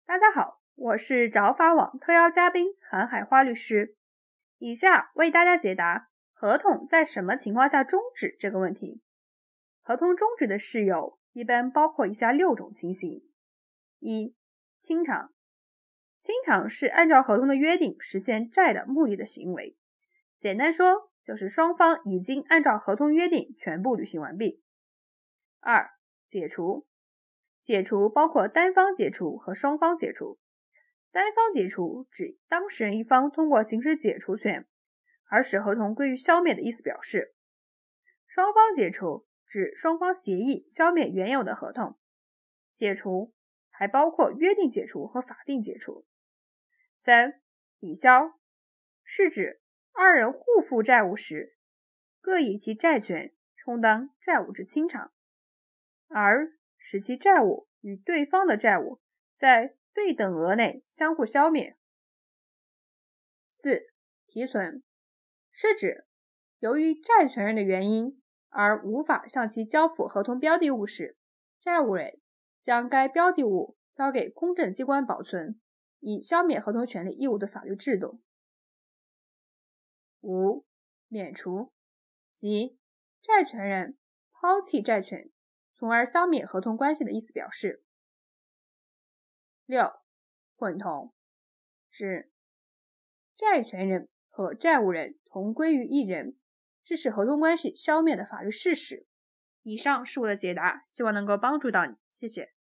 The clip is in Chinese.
大家好，我是找法网特邀嘉宾韩海花律师，以下为大家解答合同在什么情况下终止这个问题。合同终止的事由一般包括以下6种情形。一、清偿。清偿是按照合同的约定实现债的目的的行为，简单说就是双方已经按照合同约定全部履行完毕。2、解除。解除包括单方解除和双方解除。单方解除指当事人一方通过行使解除权而使合同归于消灭的意思表示。双方解除指双方协议消灭原有的合同。解除还包括约定解除和法定解除。3、抵消是指二人互负债务时，各以其债权充当债务之清偿，而使其债务与对方的债务在对等额内相互消灭。4、提存是指由于债权人的原因而无法向其交付合同标的物时，债务人将该标的物交给公证机关保存，以消灭合同权利义务的法律制度。5、免除即债权人抛弃债权从而消灭合同关系的意思表示。6、混同指债权人和债务人同归于一人，致使合同关系消灭的法律事实。以上是我的解答，希望能够帮助到你，谢谢。